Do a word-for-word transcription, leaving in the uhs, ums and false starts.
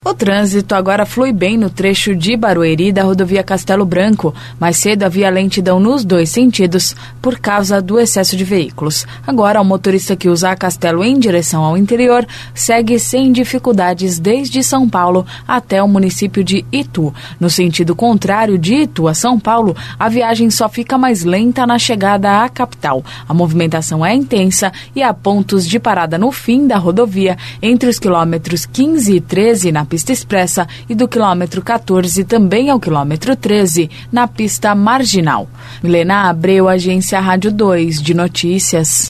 O trânsito agora flui bem no trecho de Barueri da rodovia Castelo Branco. Mais cedo havia lentidão nos dois sentidos por causa do excesso de veículos. Agora, o motorista que usa a Castelo em direção ao interior segue sem dificuldades desde São Paulo até o município de Itu. No sentido contrário, de Itu a São Paulo, a viagem só fica mais lenta na chegada à capital. A movimentação é intensa e há pontos de parada no fim da rodovia, entre os quilômetros quinze e treze na pista expressa e do quilômetro quatorze também ao quilômetro treze na pista marginal. Milena Abreu, Agência Rádio dois de Notícias.